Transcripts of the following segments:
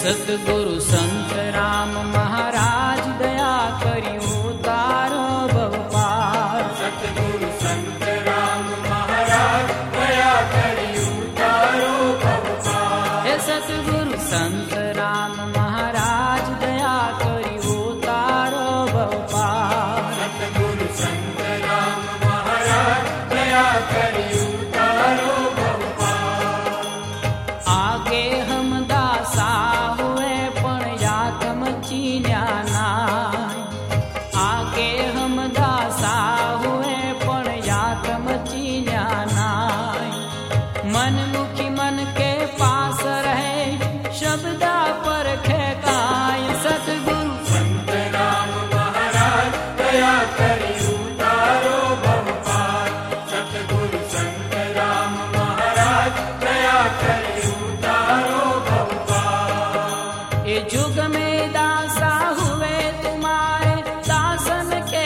सतगुरु संत राम महाराज दया करियो तारो भव पार। सतगुरु संत राम महाराज दया करियो तारो भव पार। हे सतगुरु संत राम महाराज दया करियो तारो भव पार। सतगुरु संत राम महाराज दया करियो तारो भव पार। आगे हम दासा हुए पण यातम चीन्या नाय। आगे हम दासा हुए पण यातम चीन्या नाय। मन मुखी मन के पास रहे शब्दा पर खेकाय। सतगुरु संत राम महाराज दया करियो तारो भव पार। सतगुरु संत राम महाराज दया करियो तारो भव पार। ये जुग में दासा हुए तुम्हारे दासन के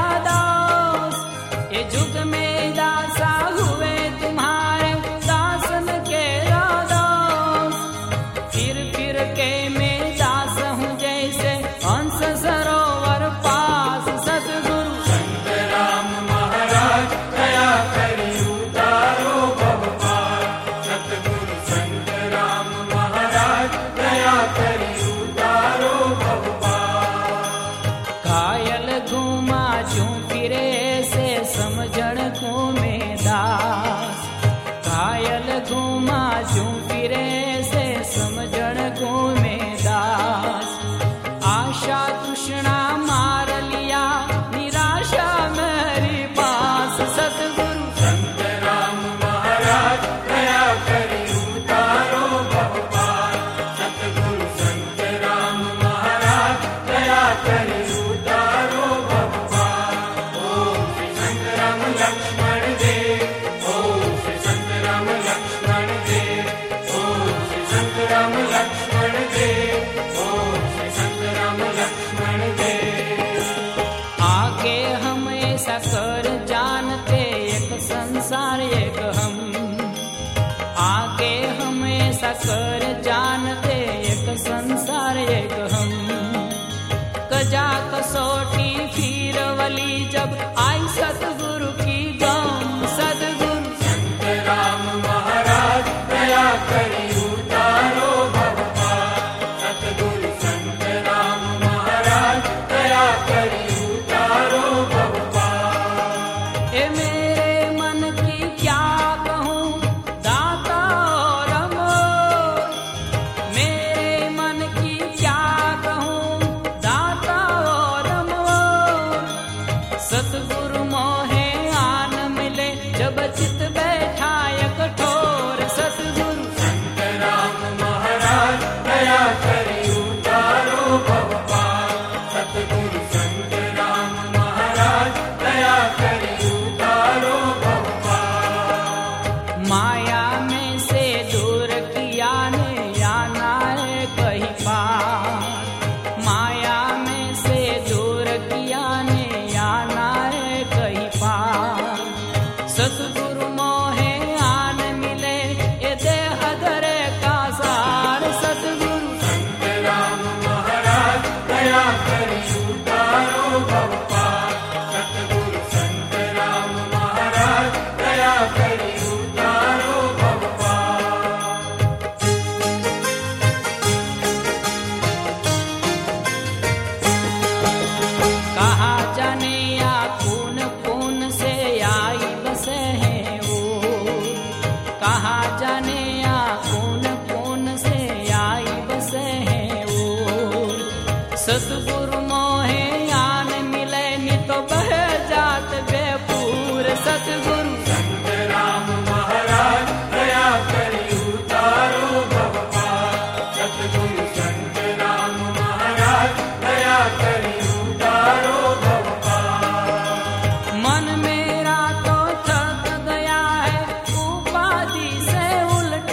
रादास। ये जुग में दासा हुए तुम्हारे दासन के रादास। फिर के मैं दास हूँ जैसे हंस सरोवर पास। सतगुरु संत राम महाराज दया करियो तारो भव पार। सतगुरु संत राम महाराज दया करियो तारो भव पार। कायल घूमा जूं फिरे से समझण को में दास। कायल घूमा जूं फिरे से समझण को में दास। आशा तृष्णा मार लिया निराशा मेरी पास। सतगुरु संत राम महाराज दया करियो तारो भव पार। सतगुरु संत राम महाराज दया करियो तारो भव पार। ओम श्री संत राम लक्ष्मण देव। ओम श्री संत राम लक्ष्मण देव। ओम श्री संत राम लक्ष्मण देव। ओम श्री संत राम लक्ष्मण देव। आगे हम ऐसा कर जानते एक संसार एक हम। आगे हम ऐसा कर जानते एक संसार एक हम। कजा कसौटी फिर वली जब आई सतगुरु की गम। सतगुरु संत राम महाराज दया करियो तारो भव पार। सतगुरु संत राम महाराज दया करियो तारो भव पार। ए मेरे मन की क्या कहूँ दाता और अमोल। मेरे मन की क्या कहूँ दाता और अमोल। सतगुरु मोहे आन मिले जब चित बैठा कठोर। सतगुरु संत राम महाराज दया करियो तारो भव पार। सतगुरु संत राम महाराज दया करियो तारो भव पार। माया में से दूर किया ने आना है कहीं पार। माया में से दूर किया ने आना है कहीं पार। सतगुरु मोहे आन मिले ये देह धरे का सार। सतगुरु संत राम महाराज दया करियो तारो भव पार। सतगुरु संत राम महाराज दया करियो तारो भव पार। कहा जाने या कौन कौन से आई बसे हैं वो। कहा जाने या कौन से आई बसे हैं वो। सतगुरु मोहे आन मिले नि तो बह जात बेपूर। सतगुरु संत राम महाराज दया करियो तारो भव पार। सतगुरु संत राम महाराज दया करियो तारो भव पार। मन मेरा तो थक गया है उपाधि से उल्टा।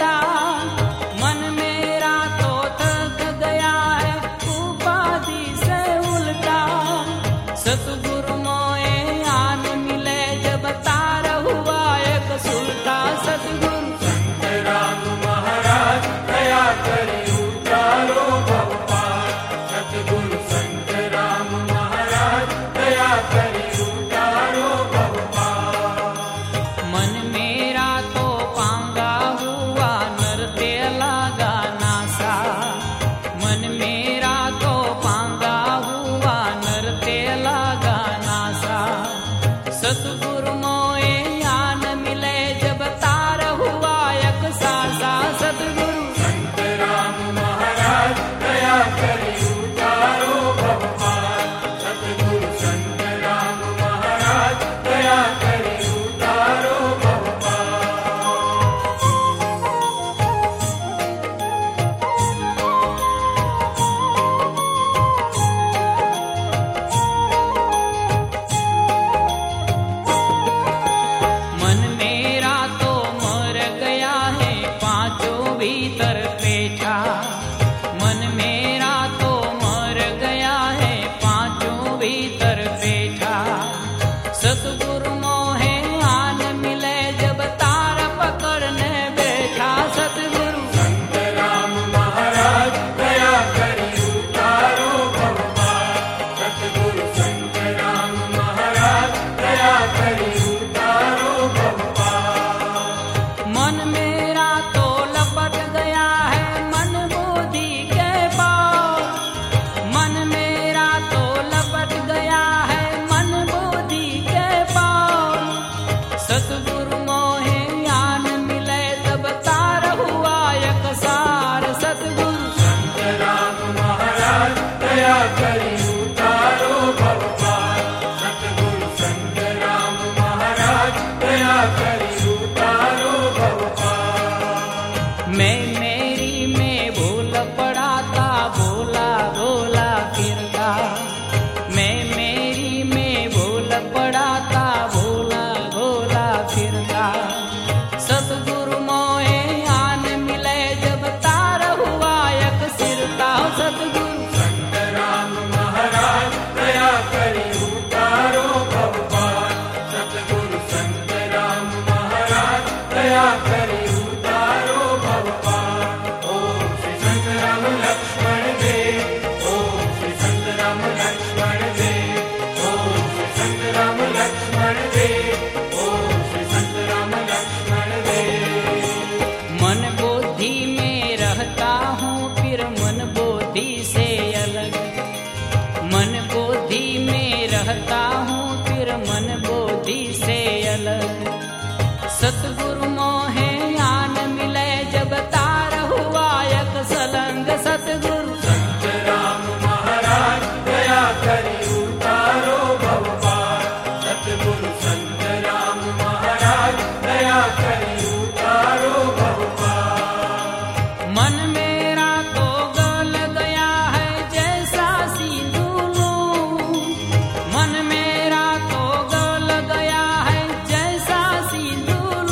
मन मेरा तो लपट गया है मन बुद्धि के पार, मन मेरा तो लपट गया है मन बुद्धि के पार। सतगुरु मोहे ज्ञान मिले तब तार हुआ एक सार। सतगुरु संत राम महाराज दया करी उतारो भव पार। सतगुरु संत राम महाराज दया करी उतारो भव पार। मैं मेरी में भूल पड़ा था भोला भोला फिरता, मैं मेरी में भूल पड़ा था भोला भोला फिरता। सतगुरु मोहे आन मिले जब तार हुआ एक सिरता। सतगुरु संत राम महाराज दया करी उतारो भव पार। सतगुरु संत राम महाराज दया करी उतारो भव पार। ओम श्री संत राम लक्ष्मण देव, ओम श्री संत राम लक्ष्मण देव, ओम श्री संत राम लक्ष्मण देव, ओम श्री संत राम लक्ष्मण देव। मन बुद्धि में रहता हूँ फिर मन बुद्धि से अलग, मन बुद्धि में रहता हूँ फिर मन बुद्धि से अलग। सतगुरु मोहे ज्ञान मिले जब तार हुआ एक सलंग। सतगुरु संत राम महाराज दया करी उतारो भव पार। सतगुरु संत राम महाराज दया करी उतारो भव पार। मन मेरा तो गल गया है जैसा सिंदूर, मन मेरा तो गल गया है जैसा सिंदूर।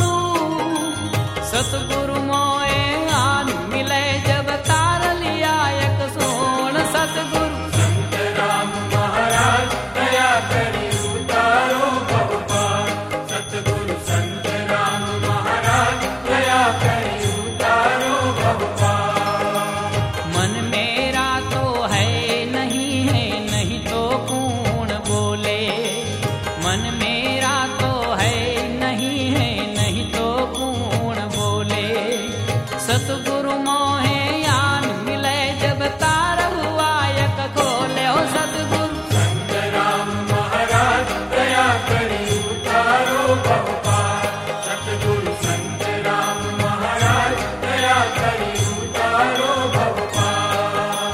सतगुरु मोहे आन मिले जब तार लिया एक सोन। सतगुरु संत राम महाराज दया करी उतारो भव पार। सतगुरु संत राम महाराज दया करी उतारो भव पार। मन मेरा तो है नहीं तो कौन बोले, मन मेरा तो है नहीं तो कौन बोले। सतगुरु मोहे ज्ञान मिले जब तार हुआ एक खोले। हो सतगुरु संत राम महाराज दया करी उतारो भव पार। सतगुरु संत राम महाराज दया करी उतारो भव पार।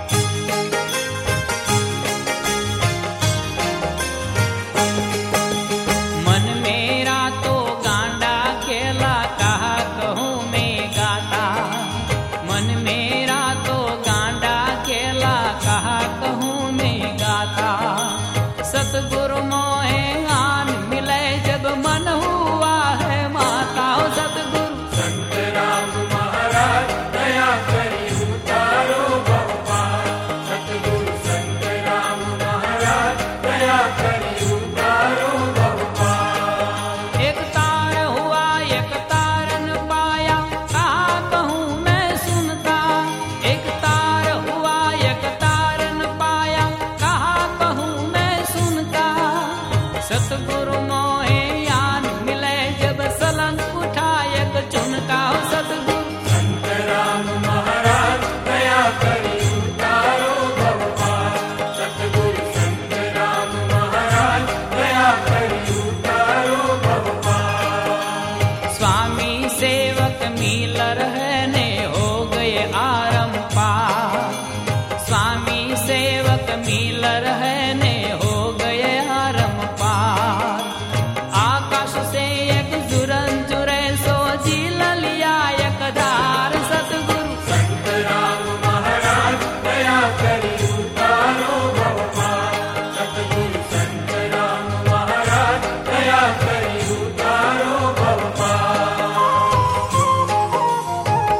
मन मेरा तो गांडा केला कहा कहूँ मैं गाता, मन मेरा तो गांडा केला कहा कहूँ मैं गाता। सतगुरु मोहे आन मिले जब मन हुआ है माता। हो सतगुरु संत राम महाराज दया करी उतारो भव पार। सतगुरु संत राम महाराज दया करी उतारो भव पार। एक तार हुआ एक तार न पाया कहा कहूँ मैं सुनता, एक तार हुआ एक तार न पाया कहा कहूँ मैं सुनता। सतगुरु मोहे ज्ञान मिले जब सलंग उठा एक चुनका। हो सतगुरु संत राम महाराज दया करी उतारो भव पार। सतगुरु संत राम महाराज दया करी उतारो भव पार। स्वामी सेवक मिल रहने हो गए आरम पार, स्वामी सेवक मिल रहने हो गए आरम पार। आकाश से एक जुरन जुरे सो झील लिया एक धार। सतगुरु संत राम महाराज दया करी उतारो भव पार। सतगुरु संत राम महाराज दया करी उतारो भव पार।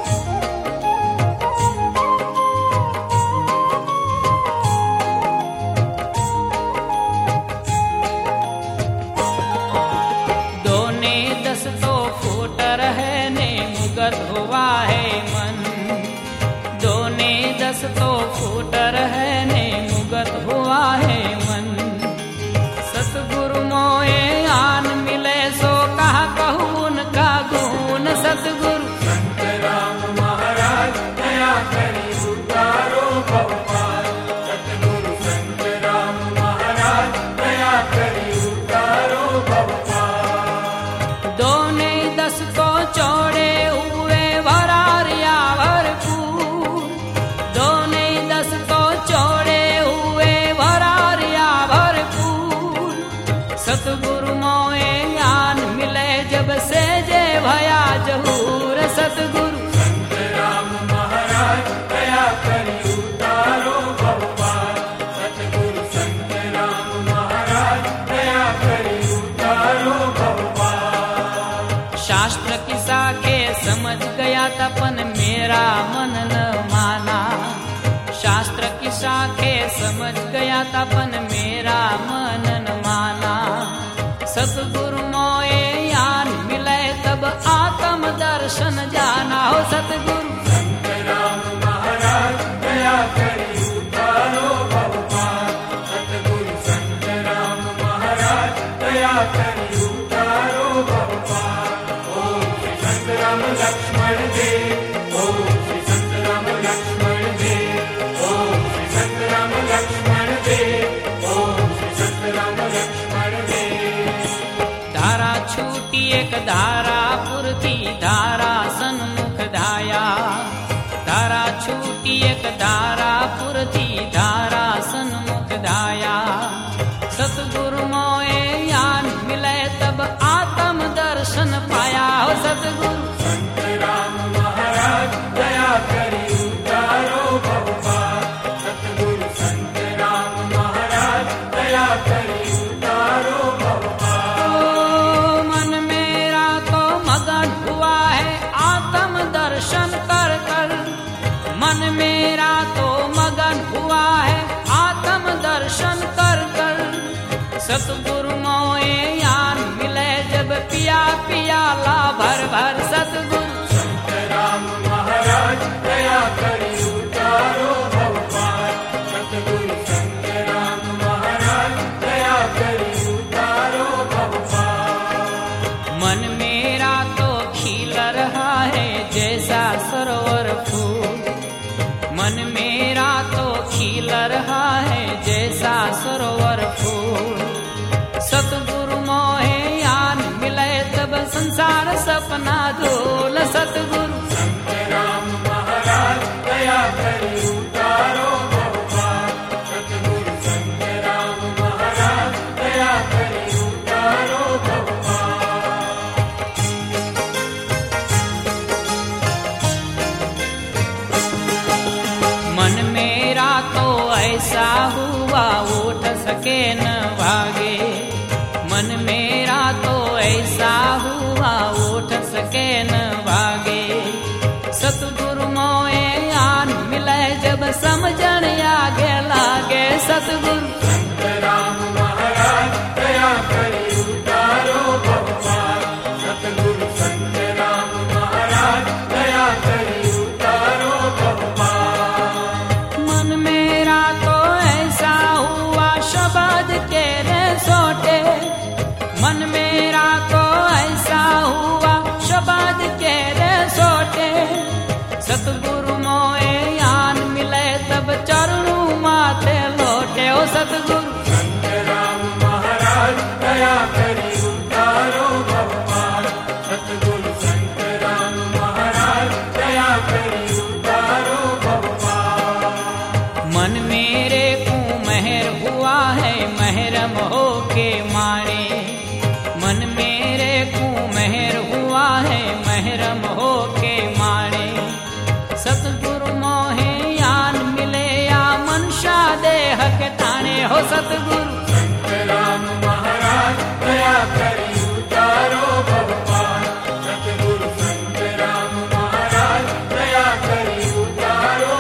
सतगुरु संत राम महाराज दया करी उतारो भवपाल सतगुरु संत राम महाराज दया करी उतारो भवपाल। दो ने 10 को चौड़े हुए भरारिया भरपूर, 2 ने 10 को चौड़े हुए भरारिया भरपूर। सतगुरु मोए ज्ञान मिले जब से जे भया जहूर सतगुरु संत राम महाराज दया करी उतारो भवपाल सतगुरु संत राम महाराज दया करी उतारो भवपाल। शास्त्र की साखे समझ गया तपन मेरा मन न माना, शास्त्र की साखे समझ गया तपन मेरा मन न माना। सतगुरु मोए ज्ञान मिले तब आत्म दर्शन जाना हो सतगुरु संत राम महाराज दया करी उतारो भवपाल सतगुरु संत राम महाराज दया करी उतारो भवपाल। ओम श्री संत राम लक्ष्मण देव ओम श्री संत राम लक्ष्मण देव ओम श्री संत राम लक्ष्मण देव ओम श्री संत राम लक्ष्मण देव। धारा छूटी एक धारापुर थी धारा सन्मुख धाया, धारा छूटी एक धारापुर थी धारा सन्मुख धाया। सतगुरु मोए ज्ञान मिले तब आत्म दर्शन पाया हो सतगुरु संत राम महाराज दया करी उतारो भवपाल सतगुरु संत राम महाराज दया करी उतारो भवपाल। मन मेरा तो मगन हुआ है आत्म दर्शन कर कर, मन मेरा तो मगन हुआ है आत्म दर्शन कर कर। सतगुरु मोए ज्ञान मिले जब पिया पियाला भर भर सतगुरु संत राम महाराज दया करी उतारो भवपाल सतगुरु संत राम महाराज दया करी उतारो भवपाल। मन मेरा तो खिल रहा है जैसा सरोवर फूल, मन मेरा तो खिल रहा है जैसा सरोवर फूल। सतगुरु मोहे ज्ञान मिले तब संसार सपना धूल सतगुरु संत राम महाराज दया करी उतारो भवपाल सतगुरु संत राम महाराज दया करी उतारो भवपाल। मन मेरा तो ऐसा हुआ उठ सके न भागे, मन मेरा तो ऐसा हुआ उठ सके न भागे। सतगुरु मोए ज्ञान मिले जब समझण आगे लागे सतगुरु संत राम महाराज दया करी उतारो भवपाल सतगुरु संत राम महाराज दया करी उतारो भवपाल। मन मेरा तो ऐसा हुआ शब्द के रे सोटे, मन मेरा तो ऐसा हुआ शब्द के रे सोटे। सतगुरु मोए ज्ञान मिले तब चरणू माथे लोटे ओ सतगुरु संत राम महाराज दया करी उतारो भवपाल सतगुरु संत राम महाराज दया करी उतारो भवपाल। मन मेरे को मेहर हुआ है महरम हो के मारे, मन मेरे को मेहर हुआ है महरम हो के मारे। सतगुरु मोहे ज्ञान मिले या मनशा देह के ताने हो सतगुरु संत राम महाराज दया करी उतारो भवपाल सतगुरु संत राम महाराज दया करी उतारो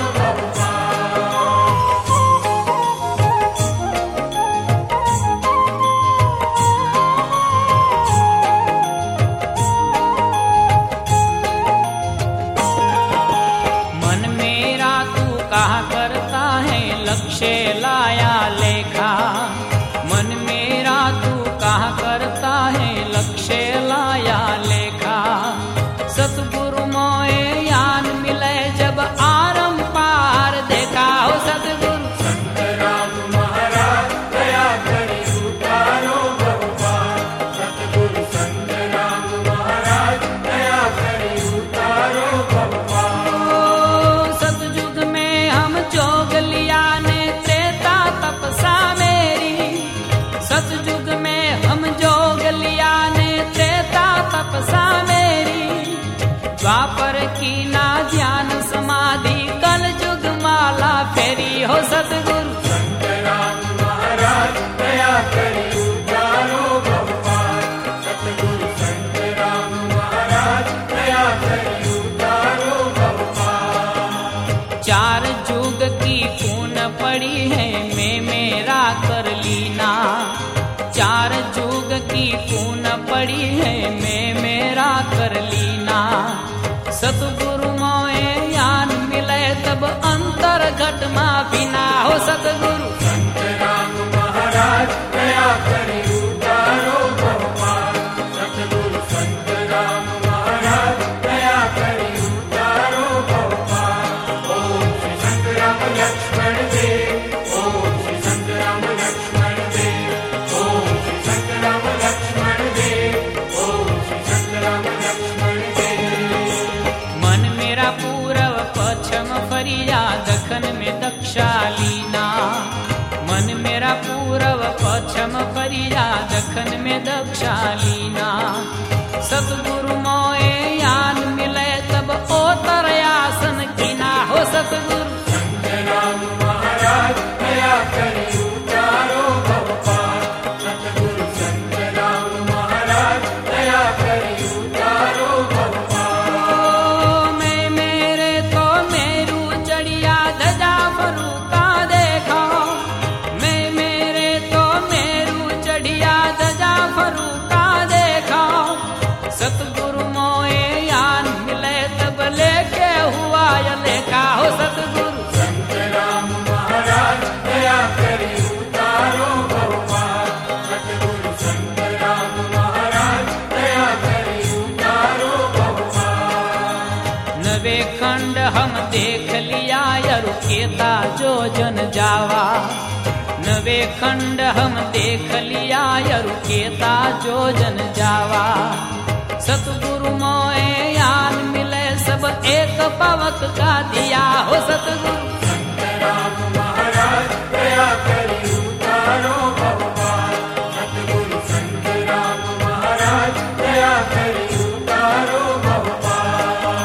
कहा करता है लक्ष्य लाया लेखा, सतगुरु मोए ज्ञान मिले जब आरम पार देखा हो सतगुरु संत राम महाराज दया करी उतारो भगवान। सतगुरु संत राम महाराज दया करी उतारो भगवान। सतयुग में हम जोग लिया ने त्रेता तपसा मेरी, सतयुग में हम जोग लिया ने त्रेता तपसा मेरी, द्वापर की ना ध्यान समाधि कल युग माला फेरी हो सतगुरु संत राम महाराज दया करी उतारो भगवान। सतगुरु संत राम महाराज दया करी उतारो भगवान। चार जुग की खून पड़ी है मैं मेरा कर लीना, चार जुग की खून पड़ी है मैं मेरा कर लीना, सतगुरु मोए ज्ञान मिले तब अंतर घट मा बिना हो सतगुरु संत राम महाराज दया करी उतारो भगवान। सतगुरु संत राम महाराज दया करी उतारो भगवान। ओम श्री संत राम लक्ष्मण देव, ओम श्री संत राम लक्ष्मण देव, ओम श्री संत राम लक्ष्मण देव, ओम श्री संत राम लक्ष्मण देव। मन मेरा पूरब पश्चिम फरिया दखन में दक्षा लीना, मन मेरा पूरब पश्चिम फरिया दखन में दक्षा लीना, सतगुरु मोए ज्ञान मिले तब ओतर आसन कीना हो सतगुरु संत राम महाराज दया करी उतारो भगवान। सतगुरु संत राम महाराज दया करी उतारो भगवान। मैं मेरे तो मेरू चढ़िया धजा फरूका देखो, मैं मेरे तो मेरू चढ़िया धजा फरूका देखो, सतगुरु मोए ज्ञान मिले तब लेके हुआ या लेखा हो सतगुरु संत राम महाराज दया करी उतारो भगवान। सतगुरु संत राम महाराज दया करी उतारो भगवान। नवे खंड हम देख लिया यरु केता जो जन जावा, नवे खंड हम देख लिया यरु केता जो जन जावा, सतगुरु मोए ज्ञान मिले सब एक पवक का दिया हो सतगुरु संत राम महाराज दया करी उतारो भगवान। सतगुरु संत राम महाराज दया करी उतारो भगवान।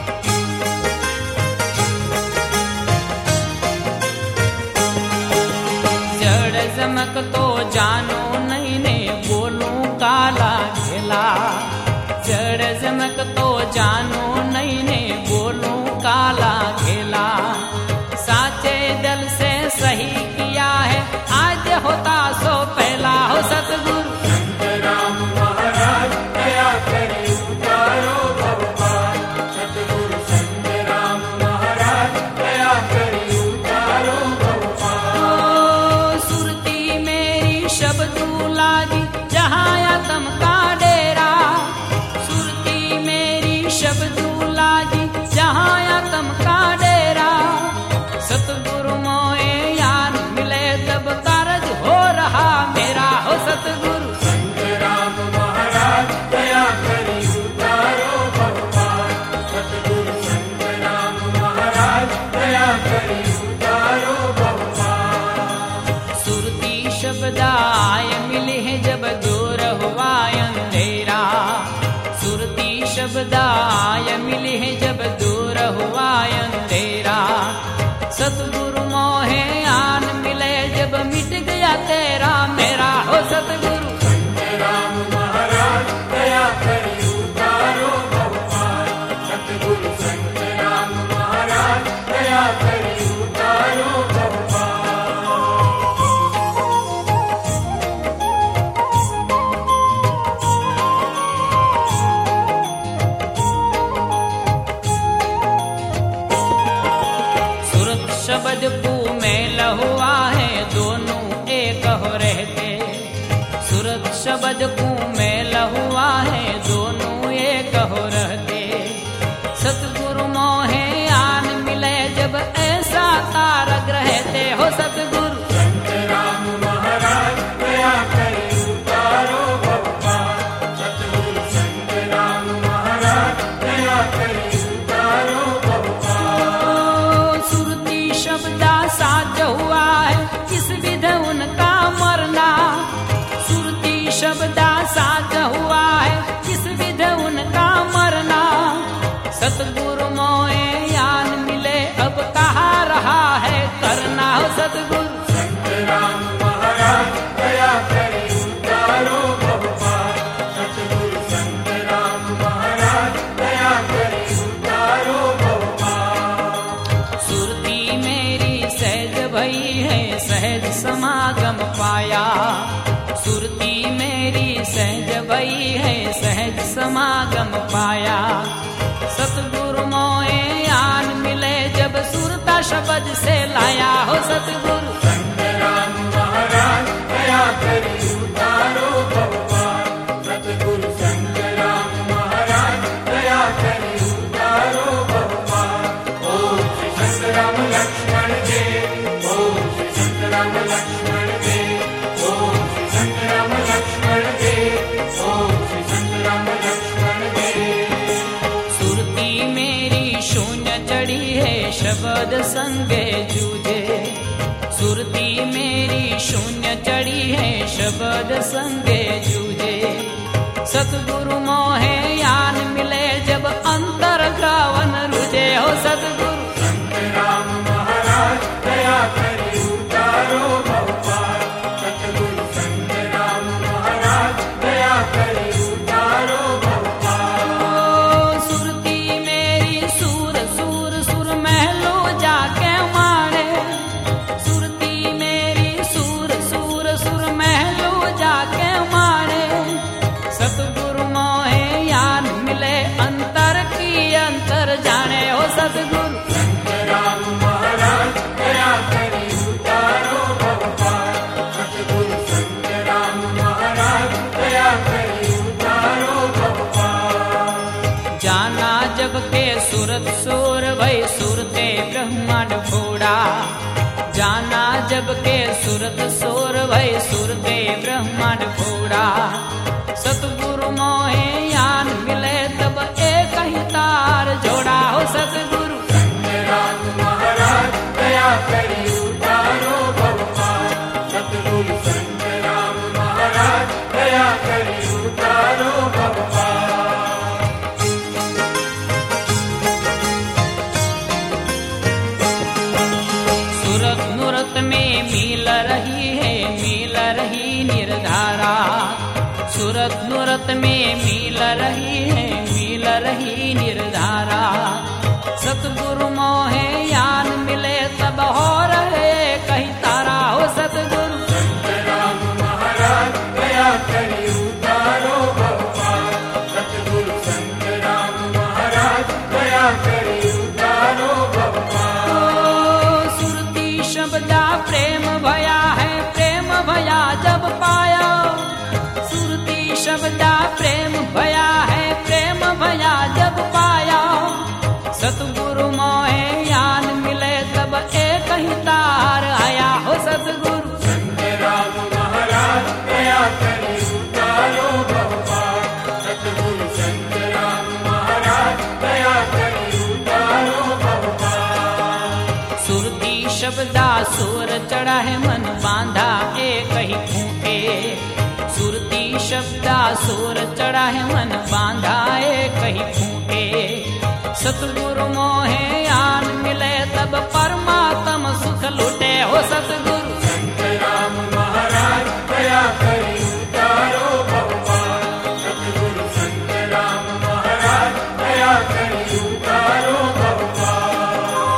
जड़ जमक तो जानो नहीं ने बोलूं काला घेला, जड़ जमक तो जानो नहीं ने बोलूं काला घेला, साचे दिल से सही किया है आज होता सो पहला हो सतगुरु संत राम महाराज दया करी उतारो भगवान। सतगुरु संत राम महाराज दया करी उतारो भगवान। सुरती मेरी शब्दू लागी जहाँ आतम का डेरा, सुरती मेरी शब्दू लागी जहाँ आतम का डेरा, सतगुरु मोए ज्ञान मिले तब कारज हो रहा मेरा हो सतगुरु संत राम महाराज दया करी उतारो भगवान। सतगुरु संत राम महाराज दया करी उतारो भगवान। सुरती शब्दाय मिले हैं जब दूर हुआ अंधेरा, सुरती शब्दाय मिले हैं जब दूर हुआ अंधेरा, सतगुरु मोहे आन मिले जब मिट गया तेरा मेरा हो सतगुरु संत राम महाराज दया करी उतारो भगवान। सतगुरु संत राम महाराज दया करी उतारो शब्द को मेल हुआ है दोनों एक हो रहते, सूरत शब्द को मेल हुआ है दोनों एक हो रहते। करी उतारो बहुपार। सुरती शब्दा साज हुआ है किस विध उनका मरना। सुरती शब्दा साज हुआ है किस विध उनका मरना। सतगुरु मोए ज्ञान मिले अब कहा रहा है करना। हो सतगुरु संत राम महाराज दया करी उतारो बहुपार। सतगुरु संत राम महाराज दया करी उतारो बहुपार। सुरती मेरी सहज भई है सहज समागम पाया। सुरती मेरी सहज भई है सहज समागम पाया। सतगुरु मोए ज्ञान मिले जब सुरता शब्द से लाया। हो सतगुरु संत राम महाराज दया करी उतारो बहुपार। सतगुरु संत राम महाराज दया करी उतारो बहुपार। ओम श्री संत राम लक्ष्मण देव। ओम श्री संत राम लक्ष्मण देव। ओम श्री संत राम लक्ष्मण देव। ओम श्री संत राम लक्ष्मण देव। सुरती मेरी शून्य चढ़ी है शब्द संगे जूझे। सुरती मेरी शून्य चढ़ी है शब्द संगे जूझे। सतगुरु मोहे ज्ञान मिले जब अंतर गावन रुझे। हो सतगुरु संत राम महाराज दया करी उतारो बहुपार। सतगुरु संत राम महाराज दया करी उतारो बहुपार। सुरती मेरी सूर सूर सुर महलो जाके मारे। सुरती मेरी सूर सूर सुर महलो जाके मारे। सतगुरु मोहे ज्ञान मिले अंतर की अंतर जाने। हो सतगुरु संत राम महाराज दया करी उतारो बहुपार। सतगुरु संत राम महाराज दया करी उतारो बहुपार। जाना जब के सुरत सोर भई सुरते ब्रह्मांड फोड़ा। जाना जब के सुरत सोर भई सुरते ब्रह्मांड फोड़ा। सतगुरु मोहे ज्ञान मिले तब एक ही तार जोड़ा। हो सतगुरु संत राम महाराज दया करी उतारो बहुपार। सतगुरु संत राम महाराज दया करी उतारो बहुपार। सुरत नुरत में मिल रही है मिल रही निर्धारा। सुरत नुरत में मिल रही है मिल रही निर्धारा। सतगुरु मोहे ज्ञान मिले तब हो रहे कहीं तारा। हो सतगुरु संत राम महाराज दया करी उतारो बहुपार। सतगुरु संत राम महाराज दया करी उतारो बहुपार। सुरती शब्दा प्रेम भया है प्रेम भया जब पाया। सुरती शब्दा प्रेम भया है प्रेम भया जब पाया। सतगुरु मोहे ज्ञान मिले तब एक ही तार आया। हो सतगुरु संत राम महाराज दया करी उतारो बहुपार। सतगुरु संत राम महाराज दया करी उतारो बहुपार। सुरती शब्दा सुर चढ़ा है मन बांधा एक ही फूटे। सुरती शब्दा सुर चढ़ा है मन बांधा एक ही फूटे। सतगुरु मोहे ज्ञान मिले तब परमात्म सुख लुटे। हो सतगुरु संत राम महाराज दया करी उतारो बहुपार। सतगुरु संत राम महाराज दया करी उतारो बहुपार।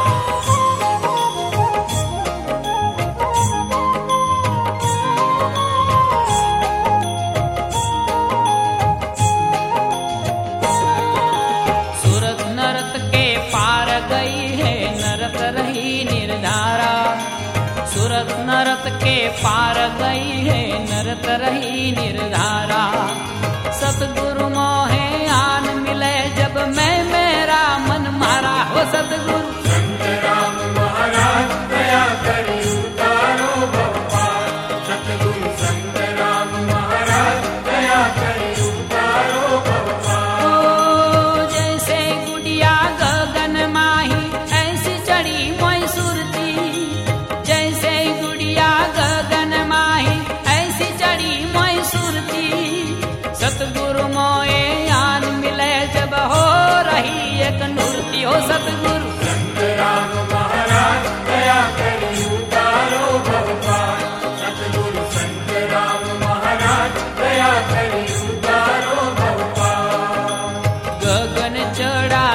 सुरत नरत के पार गई है नरत रही निर्धारा। सुरत नरत के पार गई है नरत रही निर्धारा। सतगुरु मोहे ज्ञान मिले जब मैं मेरा मन मारा। हो सतगुरु संत राम महाराज दया करी उतारो बहुपार। सतगुरु संत राम महाराज दया करी उतारो बहुपार। जैसे गुड़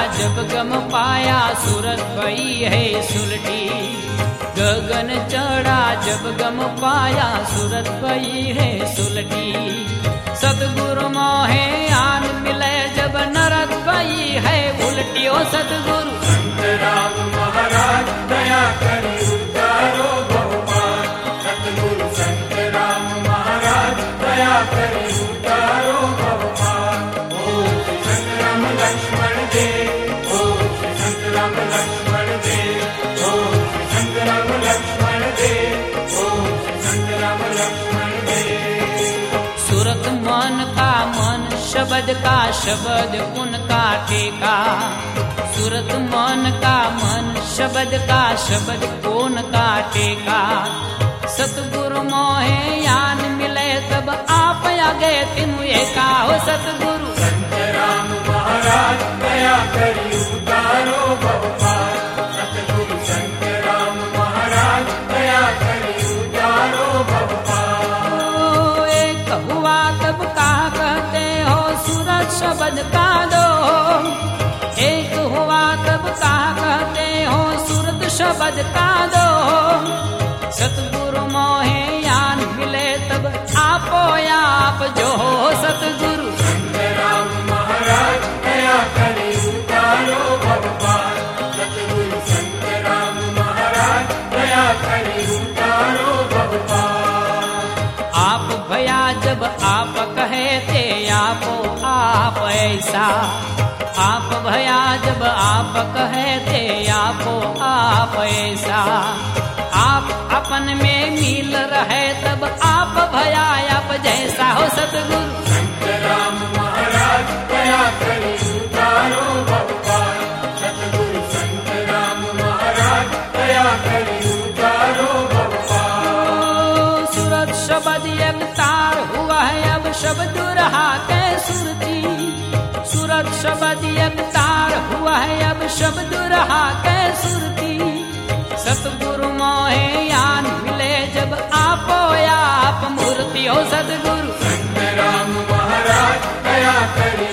जब गम पाया सूरत भई है सुलटी। गगन चढ़ा जब गम पाया सूरत भई है सुलटी। सतगुरु मोहे आन मिले जब नरक भई है उल्टी। ओ सतगुरु संत राम महाराज दया करी उतारो बहुपार। सतगुरु संत राम महाराज दया करी उतारो बहुपार। ओम श्री संत राम लक्ष्मण देव। ओम श्री संत राम लक्ष्मण देव। ओम श्री संत राम लक्ष्मण देव। ओम श्री संत राम लक्ष्मण देव। सूरत मन का मन शब्द का शब्द उनका टेका। सूरत मन का मन शब्द का शब्द कौन का टेका। सतगुरु मोहे यान मिले तब आप आगे तीनू एका। हो सतगुरु संत राम महाराज दया करी उतारो बहुपार। सतगुरु संत राम महाराज दया करी उतारो बहुपार। ओ एक हुआ तब का कहते हो सूरत शब्द का दो। एक हुआ तब का कहते हो सूरत शब्द का दो। सतगुरु मोहे यान मिले तब आपो आप जो हो सतगुरु संत राम महाराज दया करी उतारो बहुपार। सतगुरु संत राम महाराज दया करी उतारो बहुपार। आप भया जब आप कहे थे आपो आप ऐसा। आप भया जब आप कहे थे आपो आप ऐसा। आप अपन में मिल रहे तब आप भया आप जैसा। हो सतगुरु संत राम महाराज दया करी उतारो बहुपार। सतगुरु संत राम महाराज दया करी उतारो बहुपार। सूरत शब्द एक तार हुआ है अब शब्द रहा कै सुरती। सूरत शब्द एक तार हुआ है अब शब्द रहा कै सुरती। सतगुरु मोहे यान मिले जब आपो आप मूर्ति। हो सतगुरु संत राम महाराज दया करी